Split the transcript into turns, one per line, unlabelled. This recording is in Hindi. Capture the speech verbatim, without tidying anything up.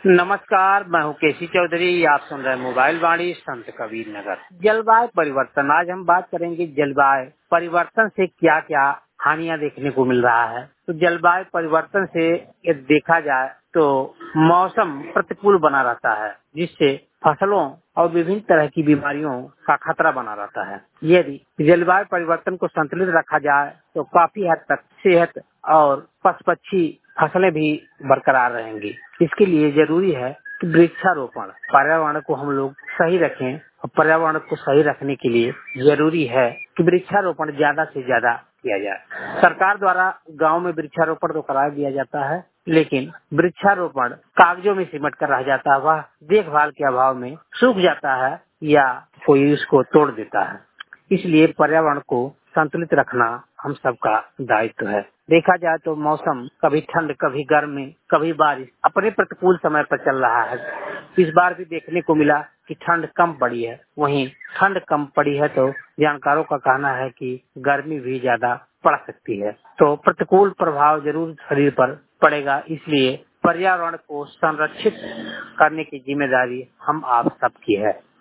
नमस्कार, मैं हूँ केसी चौधरी। आप सुन रहे हैं मोबाइल वाणी संत कबीर नगर। जलवायु परिवर्तन, आज हम बात करेंगे जलवायु परिवर्तन से क्या क्या हानियां देखने को मिल रहा है। तो जलवायु परिवर्तन से यदि देखा जाए तो मौसम प्रतिकूल बना रहता है, जिससे फसलों और विभिन्न तरह की बीमारियों का खतरा बना रहता है। यदि जलवायु परिवर्तन को संतुलित रखा जाए तो काफी हद तक सेहत और पशु पक्षी फसलें भी बरकरार रहेंगी। इसके लिए जरूरी है कि वृक्षारोपण, पर्यावरण को हम लोग सही रखें और पर्यावरण को सही रखने के लिए जरूरी है कि वृक्षारोपण ज्यादा से ज्यादा किया जाए। सरकार द्वारा गांव में वृक्षारोपण तो करा दिया जाता है, लेकिन वृक्षारोपण कागजों में सिमट कर रह जाता है, वह देखभाल के अभाव में सूख जाता है या कोई उसको तोड़ देता है। इसलिए पर्यावरण को संतुलित रखना हम सबका दायित्व है। देखा जाए तो मौसम कभी ठंड, कभी गर्मी, कभी बारिश अपने प्रतिकूल समय पर चल रहा है। इस बार भी देखने को मिला कि ठंड कम पड़ी है। वहीं ठंड कम पड़ी है तो जानकारों का कहना है कि गर्मी भी ज्यादा पड़ सकती है। तो प्रतिकूल प्रभाव जरूर शरीर पर पड़ेगा। इसलिए पर्यावरण को संरक्षित करने की जिम्मेदारी हम आप सबकी है।